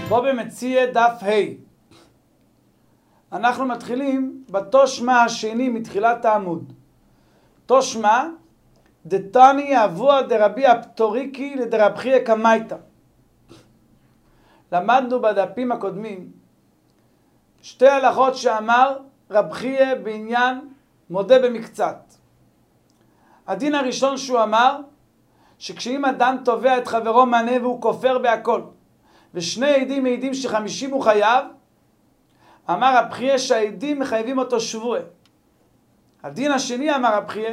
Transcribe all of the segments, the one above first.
בו במציע דף ה'. אנחנו מתחילים בתושמה השני מתחילת העמוד. תושמה דתני אבוה דרבי הפטוריקי לדרב חייא קמייתא. למדנו בדפים הקודמים שתי הלכות שאמר רב חייא בעניין מודה במקצת. הדין הראשון שהוא אמר שכשאם אדם תובע את חברו מנה והוא כופר בהכל ושני עדים מעידים ש50 הוא חייב, אמר רב חייא שהעדים מחייבים אותו שבועה. הדין השני אמר רב חייא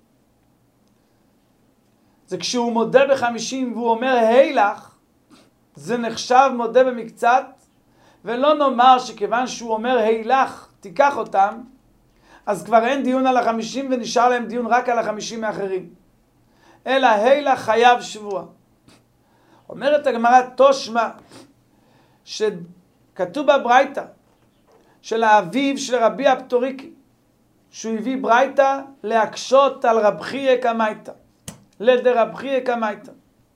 זה כשהוא מודה ב50 והוא אומר הילך, זה נחשב מודה במקצת, ולא נאמר שכיוון שהוא אומר הילך תיקח אותם, אז כבר אין דיון על ה50 ונשאר להם דיון רק על ה50 האחרים, אלא הילך חייב שבוע. אומרת הגמרא תושמה שכתוב בברייתא של האביב של רבי הפטוריקי שהוא הביא ברייתא להקשות על רב חייא קמייתא לדרב חייא קמייתא,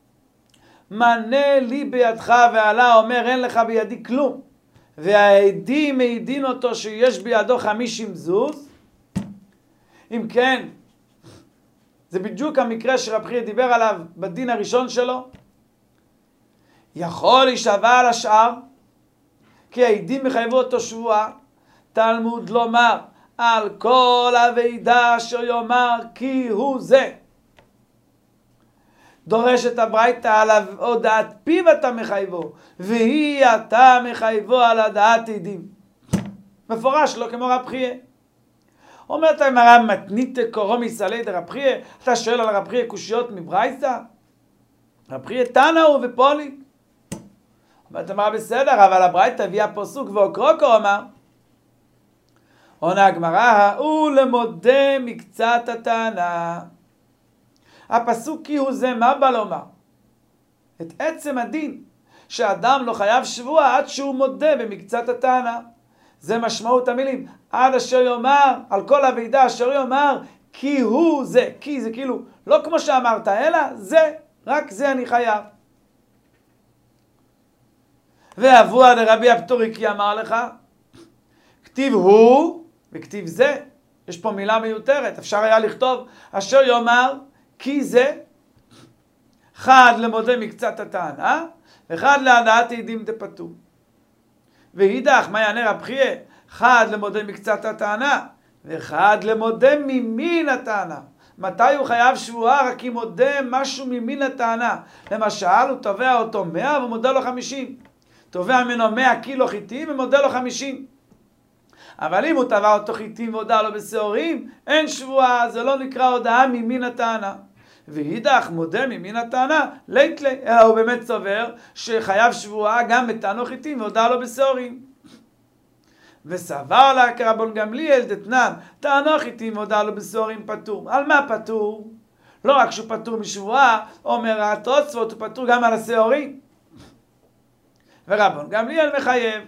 מנה לי בידך, ועלה אומר אין לך בידי כלום, והעדים מעידין אותו שיש בידו 50 זוז. אם כן, זה בדיוק המקרה שרב חייא דיבר עליו בדין הראשון שלו. יכול להישבע על השאר כי העדים מחייבו אותו שבועה. תלמוד לומר על כל הוועידה אשר יאמר כי הוא זה, דורש את הברייתא על הודעת פיו אתה מחייבו, והיא אתה מחייבו על הדעת עדים. מפורש לא כמו רב חייא. אומרת הגמרא מתנית קורו מסלי דרב חייא, אתה שואל על רב חייא קושיות מברייתא? רב חייא תנא הוא ופולי. אומרת הגמרא בסדר, אבל הברייתא הביאה פסוק ואוקרוקו אמר. עונה הגמרא הוא למודה מקצת הטענה. הפסוק כי הוא זה מה בא לומר? את עצם הדין שאדם לא חייב שבוע עד שהוא מודה במקצת הטענה. זה משמעות המילים עד אשר יאמר, על כל הוועידה אשר יאמר כי הוא זה. כי זה כאילו לא כמו שאמרת אלא זה, רק זה אני חייב. ואבוה דרבי הפטוריקי אמר לך כתיב הוא וכתיב זה. יש פה מילה מיותרת, אפשר היה לכתוב אשר יאמר כי זה, אחד למודה מקצת הטענה, אחד להדעת עדים דפטור. והידך, מה יענה רב חייא? אחד למודה מקצת הטענה, ואחד למודה ממין הטענה. מתי הוא חייב שבועה? רק אם מודה משהו ממין הטענה. למשל, הוא תובע אותו 100 ומודה לו 50. תובע ממנו 100 קילו חיטים ומודה לו 50. אבל אם הוא תבע אותו חיטים והודע לו בשעורים, אין שבועה, זה לא נקרא הודעה ממין הטענה. והידך מודה ממין הטענה, ליטלי, אלא הוא באמת סובר שחייב שבועה גם בטענו חיטים והודע לו בשעורים. וסבר לה כרבון גמליאל דתנן, טענו חיטים והודע לו בשעורים פטור. על מה פטור? לא רק שהוא פטור משבועה, אומר התוספות, הוא פטור גם על השעורים. ורבון גמליאל מחייב.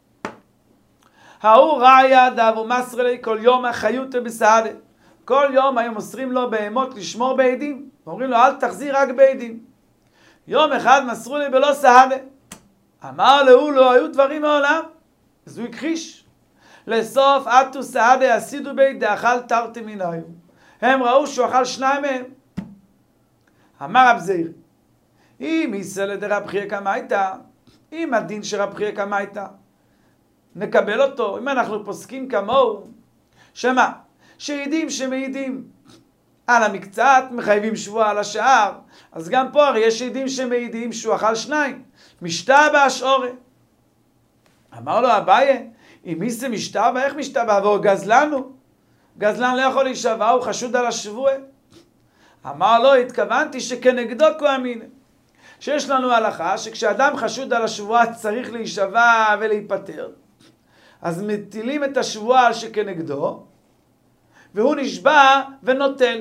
ההוא ראיה דאבו מסר לי כל יום החיותא בסעדה. כל יום היו מוסרים לו בהמות לשמור בעדים. אומרים לו אל תחזיר רק בעדים. יום אחד מסרו לי בלא סעדה. אמר לו לא היו דברים מעולם. אז הוא הכחיש. לסוף אתו סעדה עשידו בית דאכל תרתי מנהיו. הם ראו שהוא אכל 2 מהם. אמר רב זעיר אם יסל דרב חייא קמייתא, אם הדין שרב חייא קמייתא נקבל אותו, אם אנחנו פוסקים כמוהו, שמה? שעדים שמעידים על המקצת מחייבים שבוע על השאר, אז גם פה הרי יש עדים שמעידים שהוא אכל 2, משתבע השעורה. אמר לו אביי, אם איסה משתבע, איך משתבע? והוא גזלנו. גזלן לא יכול להישבע, הוא חשוד על השבוע. אמר לו, התכוונתי שכנגדו כהמין. שיש לנו הלכה שכשאדם חשוד על השבוע צריך להישבע ולהיפטר, אז מטילים את השבועה על שכנגדו, והוא נשבע ונוטל.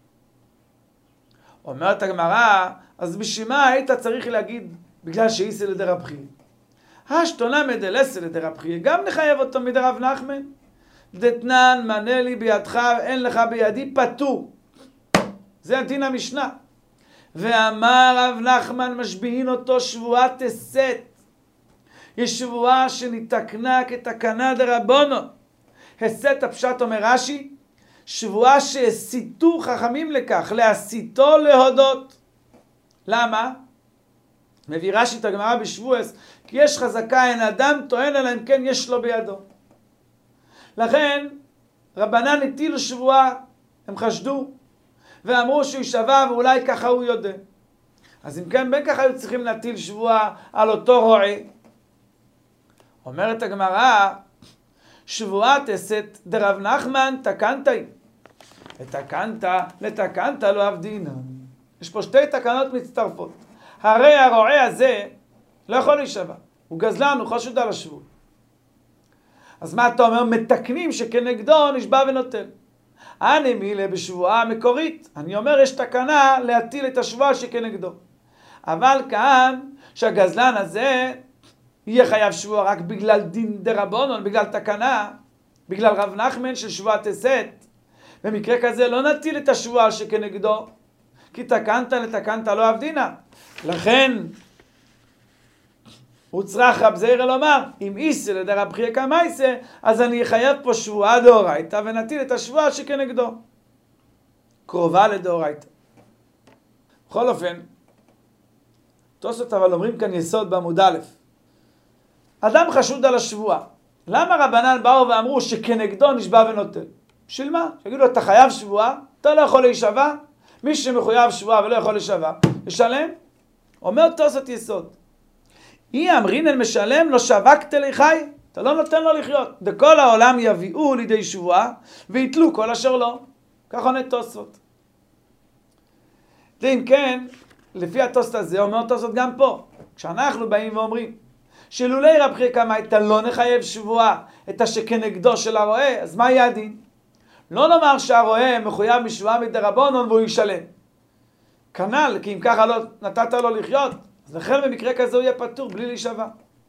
אומרת הגמרא, אז בשביל מה היית צריך להגיד בגלל שאיסה לדרב חייא? השתונה מדלסה לדרב חייא, גם נחייב אותו מדרב נחמן. דתנן מנה לי בידך, אין לך בידי פטור. זה הדין המשנה. ואמר רב נחמן משביעין אותו שבועת הסת. יש שבועה שנתקנה כתקנה דרבונו. הסת הפשט אומר רש"י, שבועה שהסיתו חכמים לכך, להסיתו להודות. למה? מביא רש"י את הגמרא בשבועס, כי יש חזקה אין אדם טוען אלא אם כן יש לו בידו. לכן רבנן הטילו שבועה, הם חשדו ואמרו שהוא יישבע ואולי ככה הוא יודע. אז אם כן, בין ככה היו צריכים להטיל שבועה על אותו רועה. אומרת הגמרא, שבועת אסת דרב נחמן תקנתאי. ותקנת לתקנת לא עבדינן. יש פה שתי תקנות מצטרפות. הרי הרועה הזה לא יכול להישבע. הוא גזלן, הוא חשוד על השבוע. אז מה אתה אומר? מתקנים שכנגדו נשבע ונוטל. אני מילה בשבועה המקורית. אני אומר יש תקנה להטיל את השבועה שכנגדו. אבל כאן שהגזלן הזה יהיה חייב שבועה רק בגלל דין דרבנן, בגלל תקנה, בגלל רב נחמן של שבועת אסת. במקרה כזה לא נטיל את השבועה שכנגדו, כי תקנת לתקנת לא עבדינן. לכן הוא צריך רב זעירא לומר, אם איסא לדרב חייא קמייסא, אז אני אחייב פה שבועה דאורייתא ונטיל את השבועה שכנגדו. קרובה לדאורייתא. בכל אופן, תוספות אבל אומרים כאן יסוד בעמוד א'. אדם חשוד על השבועה. למה רבנן באו ואמרו שכנגדו נשבע ונוטל? בשביל מה? שיגידו לו, אתה חייב שבועה, אתה לא יכול להישבע, מי שמחויב שבועה ולא יכול להישבע, ישלם? אומר תוספות יסוד. אי אמרינן משלם לא שבקת לי חי, אתה לא נותן לו לחיות. דכל העולם יביאו לידי שבועה ויתלו כל אשר לא. כך עונה תוספות. ואם כן, לפי התוספות הזה אומר תוספות גם פה. כשאנחנו באים ואומרים שלולי רב חייא קמאי אתה לא נחייב שבועה את השכנגדו של הרועה, אז מה יהיה הדין? לא נאמר שהרועה מחויב משבועה מדרבנן והוא ישלם. כנ"ל, כי אם ככה לא נתת לו לחיות, אז לכן במקרה כזה הוא יהיה פטור בלי להישבע.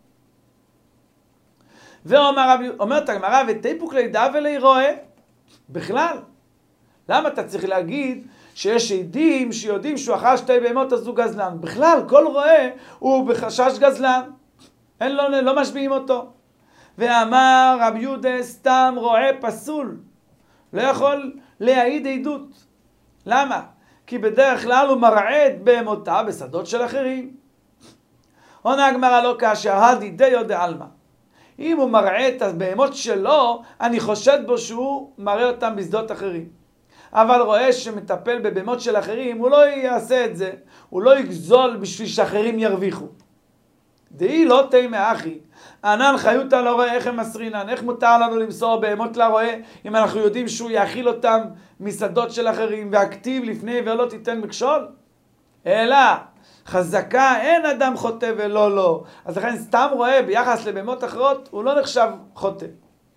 ואומרת הגמרא, ותיפוק לידע ולרועה, בכלל. למה אתה צריך להגיד שיש עדים שיודעים שהוא אכל שתי בהמות אז הוא גזלן? בכלל, כל רועה הוא בחשש גזלן. אין לו, לא משביעים אותו. ואמר רב יהודה, סתם רועה פסול. לא יכול להעיד עדות. למה? כי בדרך כלל הוא מרעה את בהמותיו בשדות של אחרים. עונה הגמרא לא כאשר הדי דיו דעלמא. אם הוא מרעה את הבהמות שלו, אני חושד בו שהוא מראה אותם בשדות אחרים. אבל רואה שמטפל בבהמות של אחרים, הוא לא יעשה את זה. הוא לא יגזול בשביל שאחרים ירוויחו. דהי לא תימא אחי. ענן חיותא לא רואה איך הם מסרינן. איך מותר לנו למסור בהמות לרועה אם אנחנו יודעים שהוא יאכיל אותם משדות של אחרים והכתיב לפני ולא תיתן מכשול? אלא חזקה אין אדם חוטא ולא לא. אז לכן סתם רואה ביחס לבהמות אחרות הוא לא נחשב חוטא.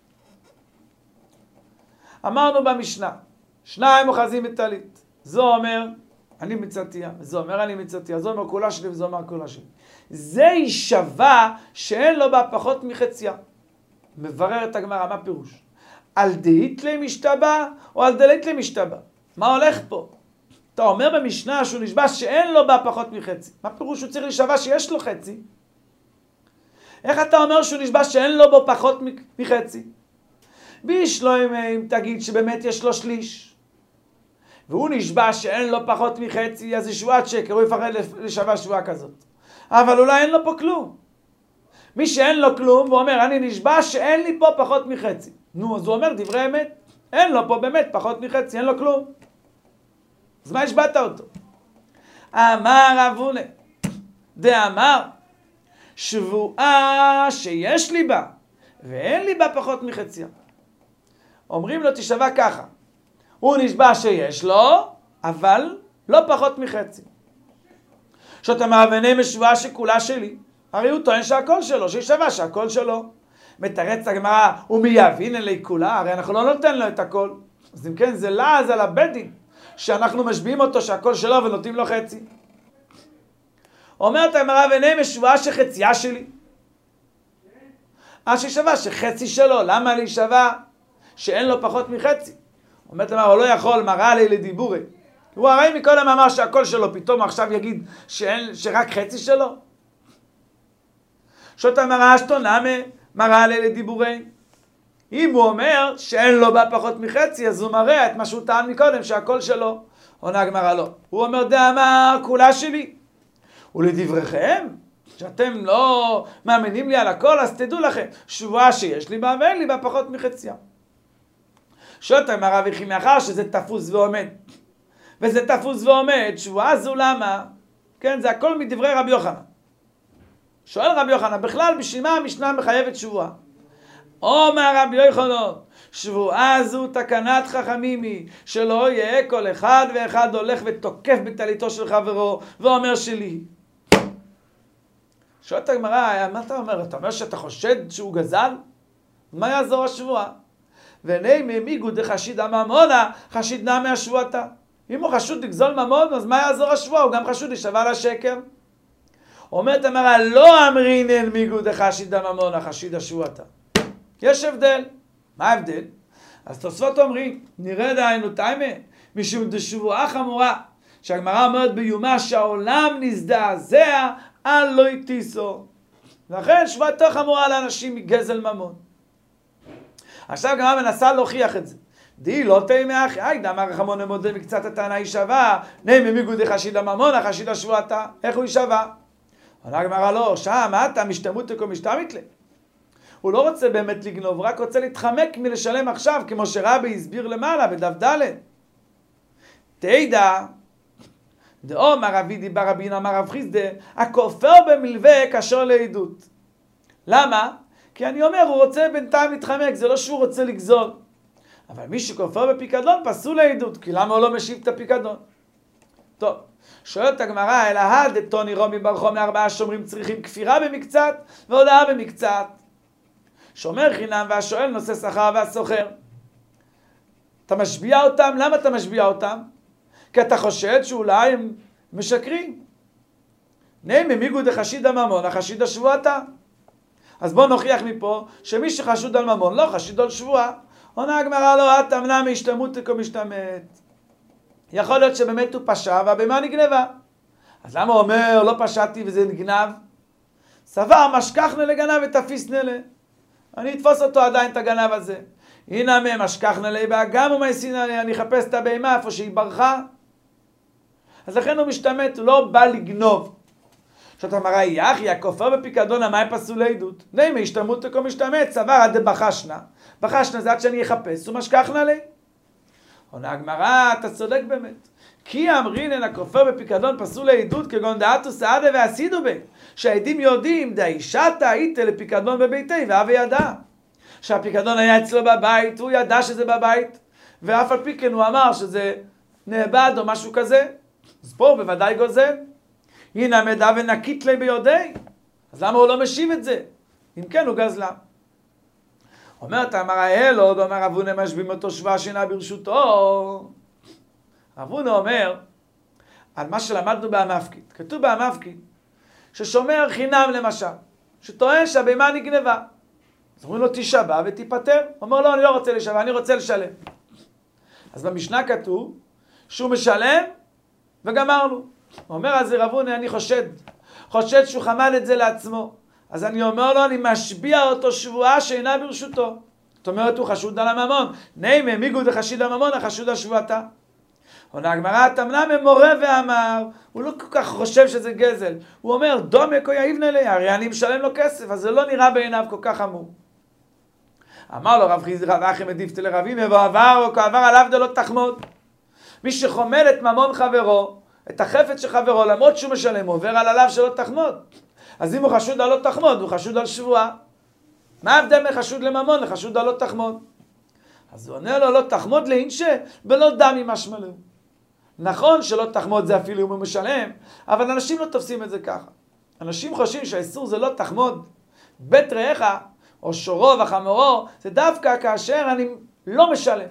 אמרנו במשנה, שניים אוחזים בטלית. זו אומר אני מצאתיה, זו אומר אני מצאתיה, זו אומר כולה שלי וזו אומר כולה שלי. זה יישבע שאין לו בה פחות מחציה. מברר את הגמרא, מה פירוש? על דאית לי משתבע או על דלית לי משתבע? מה הולך פה? אתה אומר במשנה שהוא נשבע שאין לו בה פחות מחצי. מה פירוש? הוא צריך להישבע שיש לו חצי. איך אתה אומר שהוא נשבע שאין לו בו פחות מחצי? בישלום אם תגיד שבאמת יש לו שליש. והוא נשבע שאין לו פחות מחצי, אז זה שבועת שקר, הוא יפחד לשבע שבועה כזאת. אבל אולי אין לו פה כלום. מי שאין לו כלום, הוא אומר, אני נשבע שאין לי פה פחות מחצי. נו, אז הוא אומר דברי אמת. אין לו פה באמת פחות מחצי, אין לו כלום. אז מה השבעת אותו? אמר רב הונא, דאמר, שבועה שיש לי בה, ואין לי בה פחות מחציה. אומרים לו, תשבע ככה. הוא נשבע שיש לו, אבל לא פחות מחצי. שאתה מהבנה משבועה שכולה שלי, הרי הוא טוען שהכל שלו, שישבע שהכל שלו. מתרץ הגמרא, ומי יבין אלי כולה? הרי אנחנו לא נותן לו את הכל. אז אם כן, זה לעז על הבית דין, שאנחנו משביעים אותו שהכל שלו ונותנים לו חצי. אומרת הגמרא, הבנה משבועה שחצייה שלי. אז שישבע שחצי שלו, למה להישבע שאין לו פחות מחצי? אומרת הגמרא, הוא לא יכול, מראה לי לדיבורי. הוא הרי מקודם אמר שהכל שלו, פתאום עכשיו יגיד שרק חצי שלו? שוטה מראה אשתונמה, מראה לילה דיבורי. אם הוא אומר שאין לו בה פחות מחצי, אז הוא מראה את מה שהוא טען מקודם, שהכל שלו. עונה הגמרא לא. הוא אומר, דאמר, כולה שלי. ולדבריכם, שאתם לא מאמינים לי על הכל, אז תדעו לכם, שבועה שיש לי בה ואין לי בה פחות מחציה. שואלת הגמרא, וכי מאחר שזה תפוס ועומד, וזה תפוס ועומד, שבועה זו למה? כן, זה הכל מדברי רבי יוחנן. שואל רבי יוחנן, בכלל בשביל מה המשנה מחייבת שבועה? אומר רבי יוחנן, שבועה זו תקנת חכמים היא, שלא יהיה כל אחד ואחד הולך ותוקף בטליתו של חברו, ואומר שלי. שואלת הגמרא, מה אתה אומר? אתה אומר שאתה חושד שהוא גזל? מה יעזור השבועה? והנה מיגו דחשיד הממונה, חשיד נע מהשבועתה. אם הוא חשוד לגזול ממון, אז מה יעזור השבועה? הוא גם חשוד להישבע לשקר. אומרת הגמרא, לא אמרינן מיגו דחשיד הממונה, חשיד השבועתה. יש הבדל. מה ההבדל? אז תוספות אומרים, נראה דהיינו תיימה, משום דשבועה חמורה, שהגמרא אומרת ביומה שהעולם נזדעזע, אל לא יטיסו. לכן שבועתו חמורה לאנשים מגזל ממון. עכשיו הגמרא מנסה להוכיח את זה. די לא תימא אחי, היידה אמר רחמון למודה מקצת הטענה היא שווה, נמי מיגו דחשיד הממון, החשיד השבועתה. איך הוא יישבע? עונה הגמרא לא, שם, אתה משתמות תקו משתמית לי. הוא לא רוצה באמת לגנוב, רק רוצה להתחמק מלשלם עכשיו, כמו שרבי הסביר למעלה בדף ד'. תדע, דאמר רבי דיבר רבין אמר רב חיסדא, הכופר במלווה קשור לעדות. למה? כי אני אומר, הוא רוצה בינתיים להתחמק, זה לא שהוא רוצה לגזול. אבל מי שכופר בפיקדון פסול לעדות, כי למה הוא לא משיב את הפיקדון? טוב, שואלת הגמרא, אלא דתוני רומי בר חומי 4 שומרים צריכים כפירה במקצת והודאה במקצת. שומר חינם והשואל נושא שכר והסוחר. אתה משביע אותם? למה אתה משביע אותם? כי אתה חושד שאולי הם משקרים. נאמר מיגו דחשיד הממון, החשיד השבועתה. אז בוא נוכיח מפה שמי שחשוד על ממון לא חשיד על שבועה. עונה הגמרא לא, את אמנה מהשתמות תקו משתמת. יכול להיות שבאמת הוא פשע והבהמה נגנבה. אז למה הוא אומר לא פשעתי וזה נגנב? סבר משכחנה לגנב ותפיסנה לה. אני אתפוס אותו עדיין את הגנב הזה. הנה משכחנה לה באגם ומייסינה לה, אני אחפש את הבהמה איפה שהיא ברחה. אז לכן הוא משתמת, הוא לא בא לגנוב. זאת אמרה, יחי, הכופר בפיקדון, המים פסול לעדות. נאמר, השתמות תקו משתמת, סבר עד בחשנה. בחשנה זה עד שאני אחפש, ומשכחנה לי. עונה הגמרא, אתה צודק באמת. כי אמרינן הכופר בפיקדון פסול לעדות, כגון דעתו סעדה ועשידו בה. שהעדים יודעים, דאישתה הייתה לפיקדון בביתי, ואבי ידע. שהפיקדון היה אצלו בבית, הוא ידע שזה בבית, ואף על פי כן הוא אמר שזה נאבד או משהו כזה. אז פה הוא בוודאי גוזל. הנה המדע ונקית לי ביודי. אז למה הוא לא משיב את זה? אם כן, הוא גזלה. אומרת, אמר האלוד, אומר אבונה משבים אותו שבעה שינה ברשותו. אבונה אומר, על מה שלמדנו בהמפקיד. כתוב בהמפקיד, ששומר חינם למשל, שטוען שהבהמה נגנבה. אז אומרים לו, תשבע ותיפטר. הוא אומר, לא, אני לא רוצה לשבע, אני רוצה לשלם. אז במשנה כתוב, שהוא משלם וגמרנו. הוא אומר, אז רבוני, אני חושד שהוא חמד את זה לעצמו. אז אני אומר לו, אני משביע אותו שבועה שאינה ברשותו. זאת אומרת, הוא חשוד על הממון. נאמר, מיגו דחשיד הממון, החשוד על שבועתה. עונה הגמרא, תמנה ממורה ואמר, הוא לא כל כך חושב שזה גזל. הוא אומר, דומה כה יאיבנה לי, הרי אני משלם לו כסף, אז זה לא נראה בעיניו כל כך חמור. אמר לו רב חיסדא רב אחי מדיפתא לרבים, ועבר או כעבר עליו דלא תחמוד. מי שחומל את ממון חברו, את החפץ של חברו, למרות שהוא משלם, עובר על עליו שלא תחמוד. אז אם הוא חשוד על לא תחמוד, הוא חשוד על שבועה. מה ההבדל מחשוד לממון לחשוד על לא תחמוד? אז הוא עונה לו, לא תחמוד לאינשה, בלא דמי משמע לו. נכון שלא תחמוד זה אפילו אם הוא משלם, אבל אנשים לא תופסים את זה ככה. אנשים חושבים שהאיסור זה לא תחמוד. בית רעך, או שורו וחמורו, זה דווקא כאשר אני לא משלם.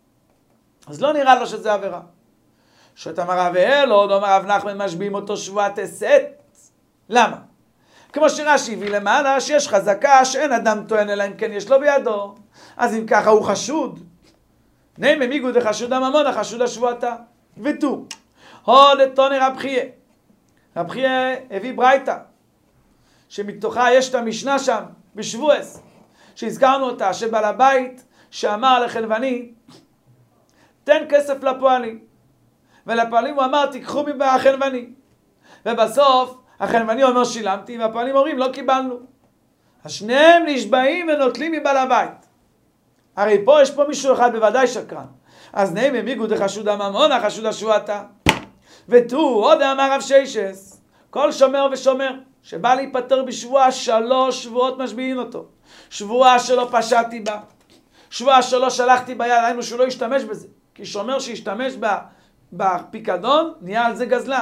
אז לא נראה לו שזה עבירה. שאת אמר רב אלוד, אומר רב נחמן משביעים אותו שבועת הסת. למה? כמו שרש"י הביא למעלה, שיש חזקה שאין אדם טוען אלא אם כן יש לו בידו. אז אם ככה הוא חשוד. נאמר מיגו דחשוד הממון, החשוד השבועתה. ותו, הוד תוני רב חייא. רב חייא הביא ברייתא, שמתוכה יש את המשנה שם, בשבועס, שהזכרנו אותה, שבעל הבית שאמר לחלבני, תן כסף לפועלים. ולפועלים הוא אמר, תיקחו מהחלבני. ובסוף, החלבני אומר, שילמתי, והפועלים אומרים, לא קיבלנו. אז שניהם נשבעים ונוטלים מבעל הבית. הרי פה יש פה מישהו אחד בוודאי שקרן. אז נעים המיגו דחשוד הממונה, חשוד השבועתה. ותו, עוד אמר רב שיישס, כל שומר ושומר, שבא להיפטר בשבועה, 3 שבועות משביעים אותו. שבועה שלא פשעתי בה, שבועה שלא שלחתי ביד, היינו שהוא לא ישתמש בזה. כי שומר שישתמש בפיקדון, נהיה על זה גזלן.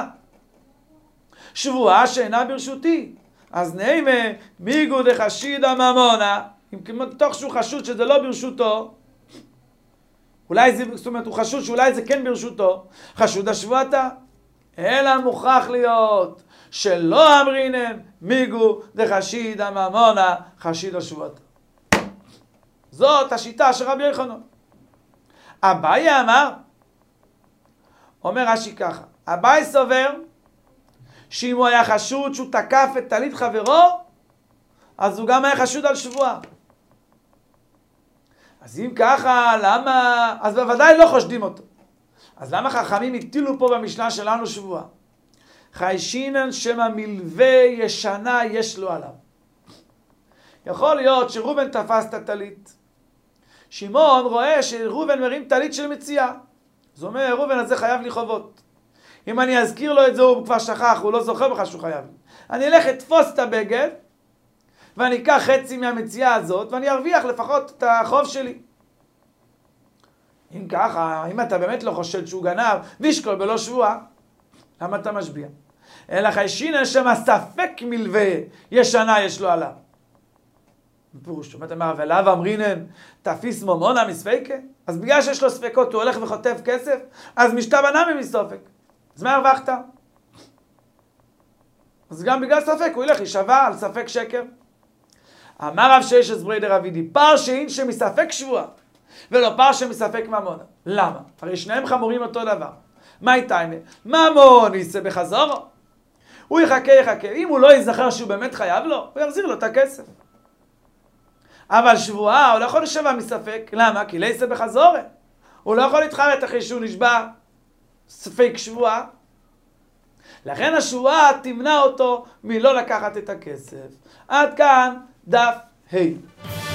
שבועה שאינה ברשותי. אז נעים מיגו דחשיד הממונה, אם תוך שהוא חשוד שזה לא ברשותו, אולי זה, זאת אומרת, הוא חשוד שאולי זה כן ברשותו, חשוד השבועתה. אלא מוכרח להיות שלא אמרינן מיגו דחשיד הממונה, חשיד השבועתה. זאת השיטה של רבי יוחנן. אביי אמר, אומר רש"י ככה, אביי סובר שאם הוא היה חשוד שהוא תקף את טלית חברו, אז הוא גם היה חשוד על שבועה. אז אם ככה, למה? אז בוודאי לא חושדים אותו. אז למה חכמים הטילו פה במשנה שלנו שבועה? חיישינן שמה מלווה ישנה יש לו עליו. יכול להיות שראובן תפס את הטלית. שמעון רואה שראובן מרים טלית של מציאה. זאת אומרת, ראובן הזה חייב לי חובות. אם אני אזכיר לו את זה, הוא כבר שכח, הוא לא זוכר בכלל שהוא חייב לי. אני אלך לתפוס את הבגד, ואני אקח חצי מהמציאה הזאת, ואני ארוויח לפחות את החוב שלי. אם ככה, אם אתה באמת לא חושד שהוא גנב, וישקול בלא שבועה, למה אתה משביע? אלא חיישינן שמה ספק מלווה ישנה יש לו עליו. בפירוש, אתה אומר, ולאו אמרינן תפיס ממונה מספיקה? אז בגלל שיש לו ספקות, הוא הולך וחוטף כסף, אז משתבנה ממסופק. אז מה הרווחת? אז גם בגלל ספק, הוא ילך להישבע על ספק שקר. אמר רב שיישס בריידר אבידי, פר שאין שמספק שבועה, ולא פר שמספק ממונה. למה? הרי שניהם חמורים אותו דבר. מה איתה? ממון יישא בחזורו. הוא יחכה. אם הוא לא יזכר שהוא באמת חייב לו, הוא יחזיר לו את הכסף. אבל שבועה, הוא לא יכול לשבע מספק. למה? כי לא יישא בחזורו. הוא לא יכול להתחרט אחרי שהוא נשבע ספק שבועה. לכן השבועה תמנע אותו מלא לקחת את הכסף. עד כאן דף ה'.